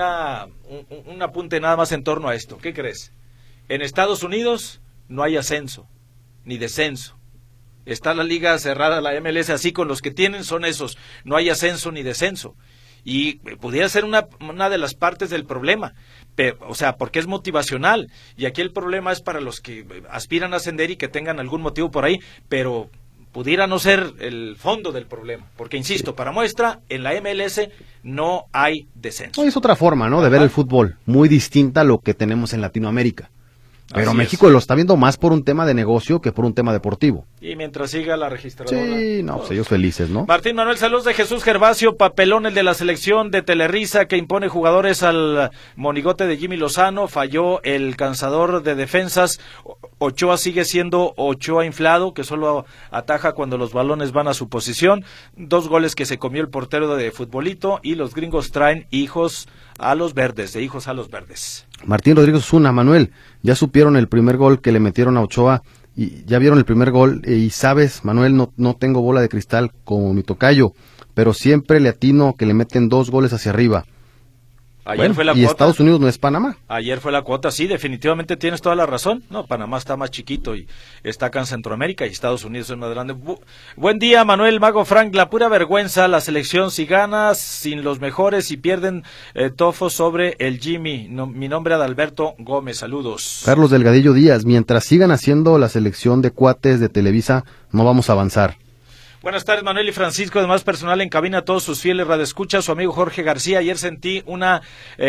apunte nada más en torno a esto. ¿Qué crees? En Estados Unidos no hay ascenso, ni descenso. Está la liga cerrada, la MLS, así, con los que tienen son esos, no hay ascenso ni descenso, y pudiera ser una de las partes del problema, porque es motivacional, y aquí el problema es para los que aspiran a ascender y que tengan algún motivo por ahí, pero pudiera no ser el fondo del problema, porque insisto, para muestra, en la MLS no hay descenso. No, es otra forma, ¿no?, de ver el fútbol, muy distinta a lo que tenemos en Latinoamérica. Pero así México es. Lo está viendo más por un tema de negocio que por un tema deportivo. Y mientras siga la registradora. Sí, no, pues ellos felices, ¿no? Martín Manuel, saludos de Jesús Gervasio, papelón el de la selección de Telerisa que impone jugadores al monigote de Jimmy Lozano, falló el cansador de defensas, Ochoa sigue siendo Ochoa inflado, que solo ataja cuando los balones van a su posición, 2 goles que se comió el portero de futbolito, y los gringos traen hijos a los verdes. Martín Rodríguez Osuna, Manuel, ya supieron el primer gol que le metieron a Ochoa, y ya vieron el primer gol, y sabes, Manuel, no tengo bola de cristal como mi tocayo, pero siempre le atino que le meten 2 goles hacia arriba. Ayer fue la y cuota. Estados Unidos no es Panamá. Ayer fue la cuota, sí, definitivamente tienes toda la razón. No, Panamá está más chiquito y está acá en Centroamérica, y Estados Unidos es más grande. Buen día, Manuel, Mago Frank, la pura vergüenza, la selección si gana sin los mejores y pierden tofos sobre el Jimmy. No, mi nombre es Adalberto Gómez, saludos. Carlos Delgadillo Díaz, mientras sigan haciendo la selección de cuates de Televisa, no vamos a avanzar. Buenas tardes, Manuel y Francisco, además personal en cabina, a todos sus fieles radioescuchas, su amigo Jorge García. Ayer sentí una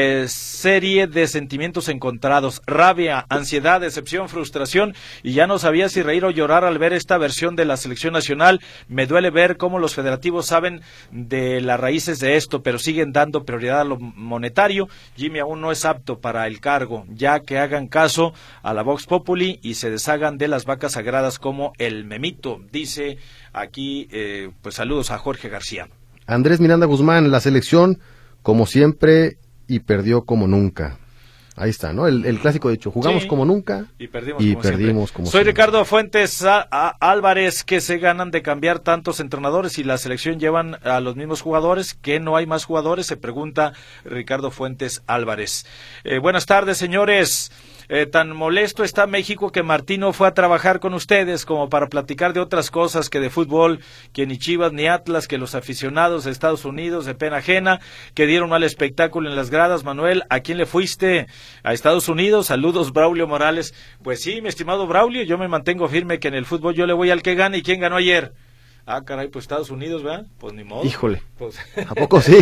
serie de sentimientos encontrados, rabia, ansiedad, decepción, frustración, y ya no sabía si reír o llorar al ver esta versión de la selección nacional. Me duele ver cómo los federativos saben de las raíces de esto, pero siguen dando prioridad a lo monetario. Jimmy aún no es apto para el cargo, ya que hagan caso a la Vox Populi y se deshagan de las vacas sagradas como el Memito, dice aquí, pues saludos a Jorge García. Andrés Miranda Guzmán, la selección como siempre y perdió como nunca. Ahí está, ¿no? El clásico dicho, jugamos como nunca y perdimos como siempre. Soy Ricardo Fuentes Álvarez, que se ganan de cambiar tantos entrenadores y la selección llevan a los mismos jugadores, que no hay más jugadores, se pregunta Ricardo Fuentes Álvarez. Buenas tardes, señores. Tan molesto está México que Martino fue a trabajar con ustedes como para platicar de otras cosas que de fútbol, que ni Chivas ni Atlas, que los aficionados de Estados Unidos de pena ajena, que dieron mal espectáculo en las gradas. Manuel, ¿a quién le fuiste? ¿A Estados Unidos? Saludos, Braulio Morales. Pues sí, mi estimado Braulio, yo me mantengo firme que en el fútbol yo le voy al que gane. ¿Y quién ganó ayer? Ah, caray, pues Estados Unidos, ¿verdad? Pues ni modo. Híjole, Pues... ¿a poco sí?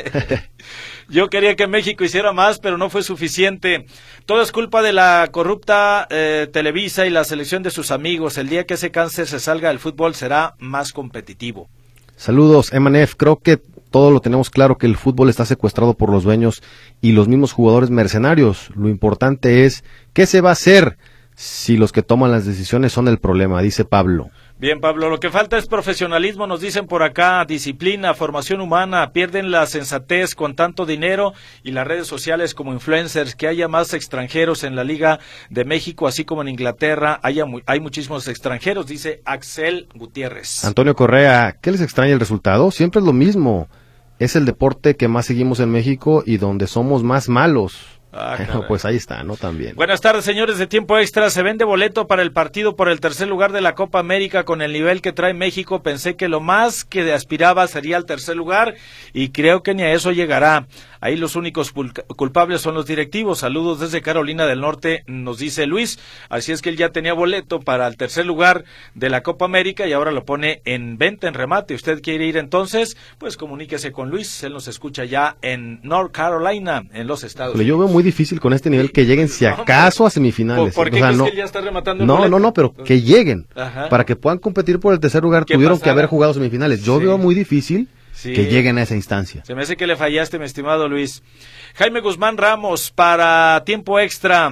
Yo quería que México hiciera más, pero no fue suficiente. Todo es culpa de la corrupta Televisa y la selección de sus amigos. El día que ese cáncer se salga del fútbol será más competitivo. Saludos, Emanef. Creo que todo lo tenemos claro, que el fútbol está secuestrado por los dueños y los mismos jugadores mercenarios. Lo importante es, ¿qué se va a hacer si los que toman las decisiones son el problema? Dice Pablo. Bien, Pablo, lo que falta es profesionalismo, nos dicen por acá, disciplina, formación humana, pierden la sensatez con tanto dinero y las redes sociales como influencers, que haya más extranjeros en la Liga de México, así como en Inglaterra, hay muchísimos extranjeros, dice Axel Gutiérrez. Antonio Correa, ¿qué les extraña el resultado? Siempre es lo mismo, es el deporte que más seguimos en México y donde somos más malos. Bueno, pues ahí está, ¿no? También. Buenas tardes, señores de Tiempo Extra. Se vende boleto para el partido por el tercer lugar de la Copa América. Con el nivel que trae México, pensé que lo más que aspiraba sería el tercer lugar y creo que ni a eso llegará. Ahí los únicos culpables son los directivos. Saludos desde Carolina del Norte, nos dice Luis. Así es que él ya tenía boleto para el tercer lugar de la Copa América y ahora lo pone en venta, en remate. ¿Usted quiere ir entonces? Pues comuníquese con Luis. Él nos escucha ya en North Carolina, en los Estados Unidos. Yo veo muy difícil con este nivel que lleguen, si acaso, a semifinales. ¿Por qué crees que ya está rematando el boleto? No, pero que lleguen. Ajá. Para que puedan competir por el tercer lugar, tuvieron que haber jugado semifinales. Yo veo muy difícil que lleguen a esa instancia. Se me hace que le fallaste, mi estimado Luis. Jaime Guzmán Ramos, para Tiempo Extra.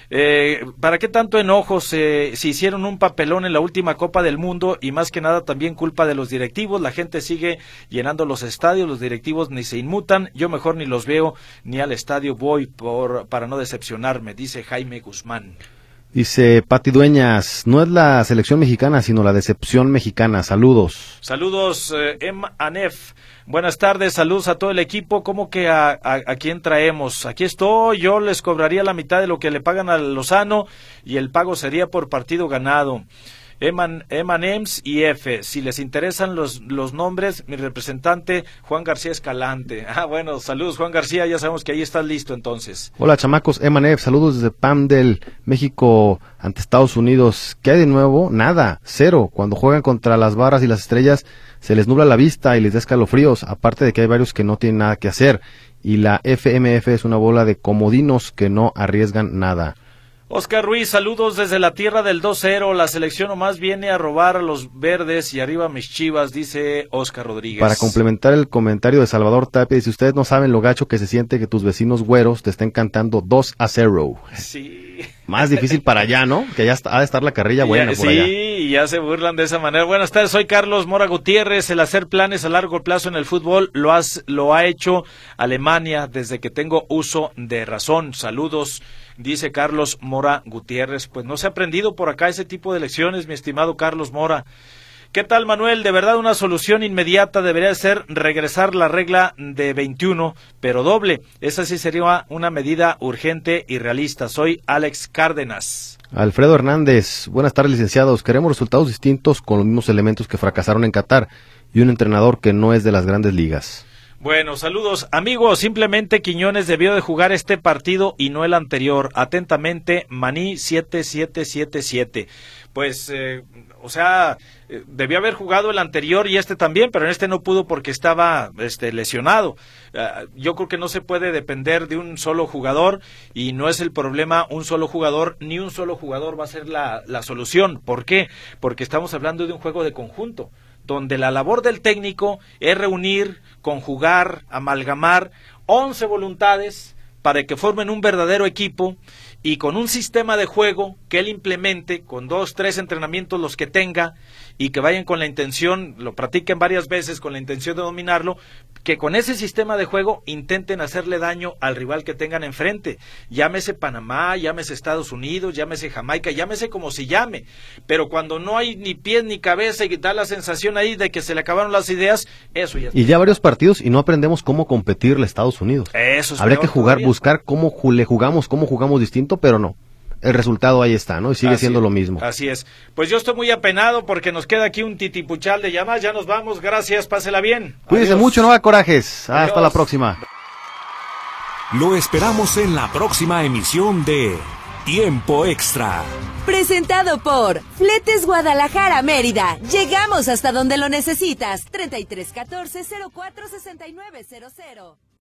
¿Para qué tanto enojo se hicieron un papelón en la última Copa del Mundo? Y más que nada también culpa de los directivos. La gente sigue llenando los estadios, los directivos ni se inmutan. Yo mejor ni los veo ni al estadio voy para no decepcionarme, dice Jaime Guzmán. Dice Pati Dueñas, no es la selección mexicana, sino la decepción mexicana. Saludos. Saludos, Anef. Buenas tardes, saludos a todo el equipo. ¿Cómo que a quién traemos? Aquí estoy, yo les cobraría la mitad de lo que le pagan a Lozano y el pago sería por partido ganado. Emanems y F. Si les interesan los nombres, mi representante Juan García Escalante. Bueno, saludos Juan García, ya sabemos que ahí estás listo entonces. Hola chamacos, Emanems, saludos desde Pamdel, México ante Estados Unidos. ¿Qué hay de nuevo? Nada, cero. Cuando juegan contra las Barras y las Estrellas se les nubla la vista y les da escalofríos, aparte de que hay varios que no tienen nada que hacer. Y la FMF es una bola de comodinos que no arriesgan nada. Oscar Ruiz, saludos desde la tierra del 2-0, la selección nomás viene a robar a los verdes y arriba mis Chivas, dice Oscar Rodríguez. Para complementar el comentario de Salvador Tapia, dice, ustedes no saben lo gacho que se siente que tus vecinos güeros te estén cantando 2-0. Sí. Más difícil para allá, ¿no? Que ya ha de estar la carrilla buena por allá. Sí, y ya se burlan de esa manera. Buenas tardes, soy Carlos Mora Gutiérrez. El hacer planes a largo plazo en el fútbol lo ha hecho Alemania desde que tengo uso de razón. Saludos, dice Carlos Mora Gutiérrez. Pues no se ha aprendido por acá ese tipo de lecciones, mi estimado Carlos Mora. ¿Qué tal, Manuel? De verdad, una solución inmediata debería ser regresar la regla de 21, pero doble. Esa sí sería una medida urgente y realista. Soy Alex Cárdenas. Alfredo Hernández, buenas tardes, licenciados. Queremos resultados distintos con los mismos elementos que fracasaron en Qatar y un entrenador que no es de las grandes ligas. Bueno, saludos. Amigos, simplemente Quiñones debió de jugar este partido y no el anterior. Atentamente, Maní 7777. Pues, debió haber jugado el anterior y este también, pero en este no pudo porque estaba lesionado. Yo creo que no se puede depender de un solo jugador y no es el problema un solo jugador, ni un solo jugador va a ser la solución. ¿Por qué? Porque estamos hablando de un juego de conjunto, donde la labor del técnico es reunir, conjugar, amalgamar 11 voluntades para que formen un verdadero equipo y con un sistema de juego que él implemente, con 2, 3 entrenamientos los que tenga y que vayan con la intención, lo practiquen varias veces con la intención de dominarlo, que con ese sistema de juego intenten hacerle daño al rival que tengan enfrente, llámese Panamá, llámese Estados Unidos, llámese Jamaica, llámese como se llame, pero cuando no hay ni pies ni cabeza y da la sensación ahí de que se le acabaron las ideas, eso ya está. Y ya varios partidos y no aprendemos cómo competirle a Estados Unidos. Eso es Habría que jugar, todavía. buscar cómo jugamos distinto, pero no. El resultado ahí está, ¿no? Y sigue siendo lo mismo. Así es. Pues yo estoy muy apenado porque nos queda aquí un titipuchal de llamadas. Ya nos vamos. Gracias. Pásela bien. Cuídense mucho, no haga corajes. Hasta la próxima. Lo esperamos en la próxima emisión de Tiempo Extra. Presentado por Fletes Guadalajara Mérida. Llegamos hasta donde lo necesitas. 3314-046900.